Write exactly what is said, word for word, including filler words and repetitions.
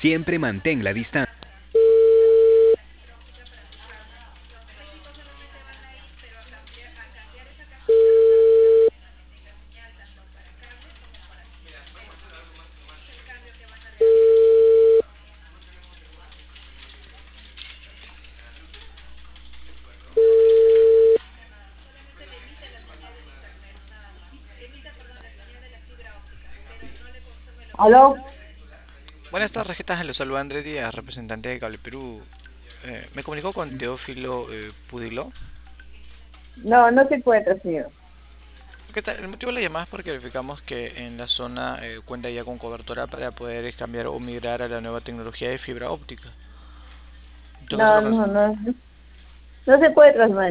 Siempre mantén la distancia. ¿Aló? Buenas tardes, ¿qué tal? Los saluda Andrés Díaz, representante de Cable Perú. Eh, me comunico con Teófilo eh, Pudiló. No, no se encuentra, señor. ¿Qué tal? El motivo de la llamada es porque verificamos que en la zona eh, cuenta ya con cobertura para poder cambiar o migrar a la nueva tecnología de fibra óptica. En todo caso, No, lo que no, no. No se encuentra,